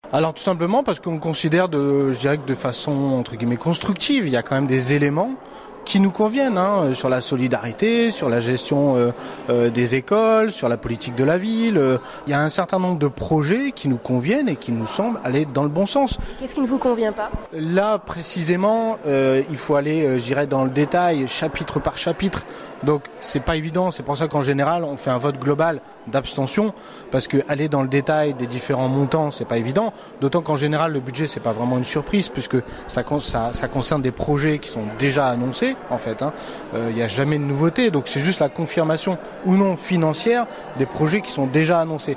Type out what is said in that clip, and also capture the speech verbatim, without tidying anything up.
Alors tout simplement parce qu'on considère, de, je dirais que de façon entre guillemets constructive, il y a quand même des éléments qui nous conviennent, hein, sur la solidarité, sur la gestion euh, euh, des écoles, sur la politique de la ville. Euh, il y a un certain nombre de projets qui nous conviennent et qui nous semblent aller dans le bon sens. Qu'est-ce qui ne vous convient pas ? Là, précisément, euh, il faut aller, euh, je dirais, dans le détail, chapitre par chapitre. Donc, c'est pas évident. C'est pour ça qu'en général, on fait un vote global d'abstention, parce que aller dans le détail des différents montants, c'est pas évident. D'autant qu'en général, le budget, c'est pas vraiment une surprise, puisque ça, ça, ça concerne des projets qui sont déjà annoncés, en fait. Hein. Euh, il n'y a jamais de nouveauté. Donc, c'est juste la confirmation ou non financière des projets qui sont déjà annoncés.